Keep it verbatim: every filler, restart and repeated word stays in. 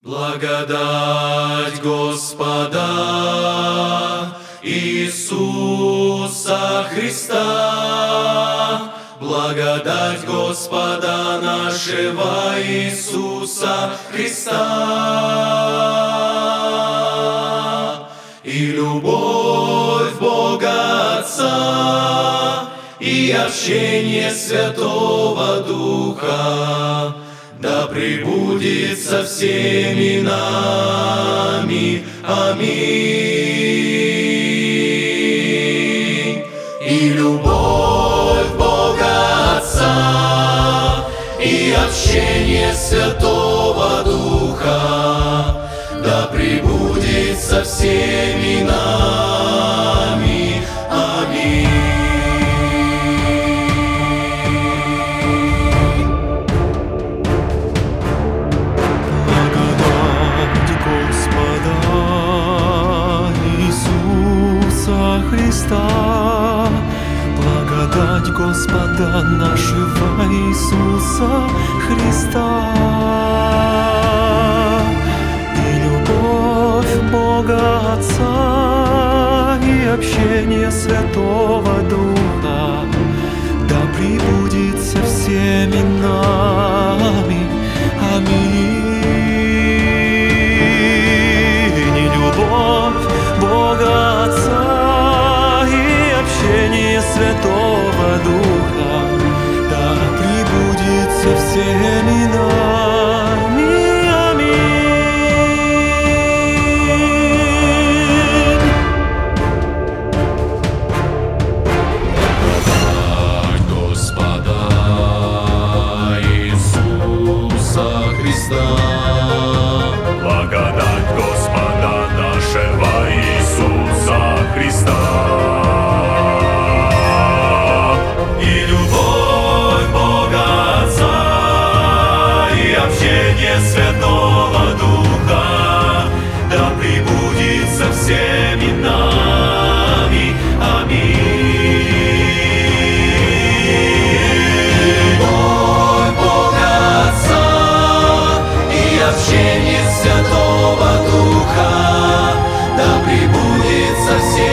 Благодать Господа Иисуса Христа, благодать Господа нашего Иисуса Христа, и любовь Бога Отца, и общение Святого Духа да пребудет со всеми нами. Аминь. И любовь Бога Отца, и общение Святого Духа да пребудет со всеми нами. Аминь. Христа, благодать Господа нашего Иисуса Христа, и любовь Бога Отца, и общение Святого Духа да пребудет со всеми нами. Аминь. И любовь Бога Отца, Святого Духа да пребудет со всеми нами. Аминь. Благодать Господа Иисуса Христа, благодать Господа нашего Иисуса Христа, Святого Духа да пребудет со всеми нами. Аминь. Любовь Бога Отца и общение Святого Духа да пребудет со всеми.